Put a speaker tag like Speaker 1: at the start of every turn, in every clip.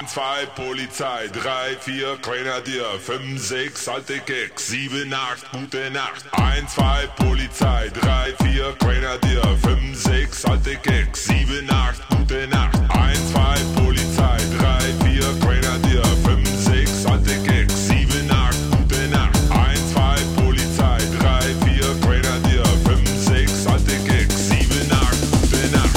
Speaker 1: 2 Polizei, 3, 4 Grenadier, 5, 6 alte Keks, 7, 8 gute Nacht. 1, 2 Polizei, 3, 4 Grenadier, 5, 6 alte Keks, 7, 8 gute Nacht. 1, 2 Polizei, 3, 4 Grenadier, 5, 6 alte Keks, 7, 8 gute Nacht. 1, 2 Polizei, 3, 4 Grenadier, 5, 6 alte Keks, 7, 8 gute Nacht.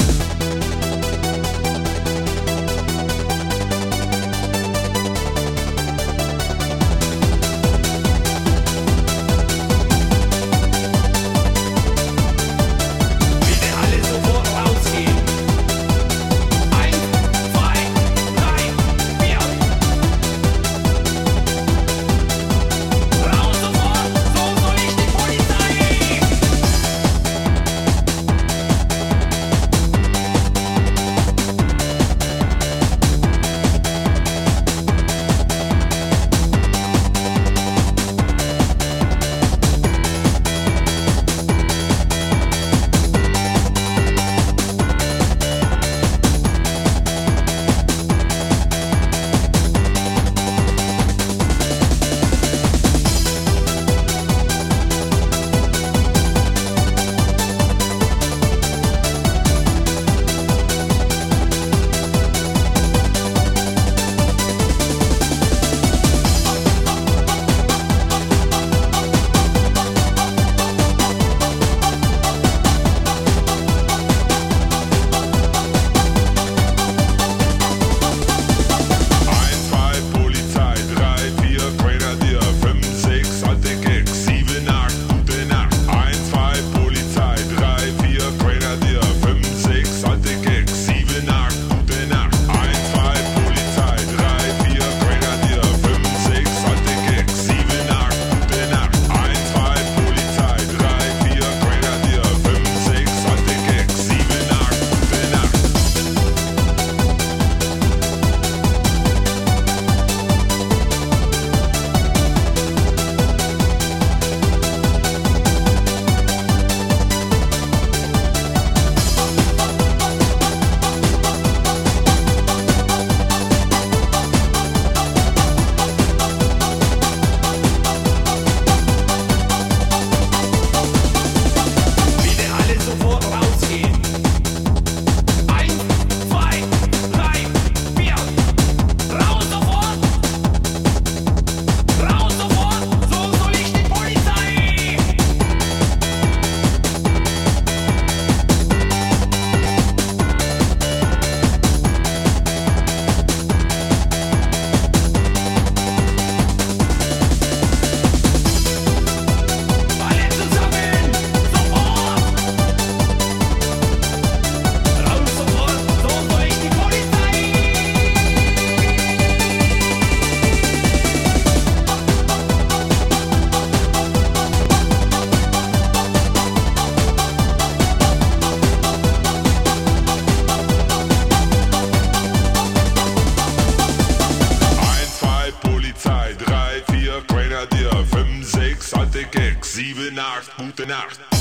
Speaker 1: Grenadier, 5, 6 alte Keks, 7, 8 gute Nacht.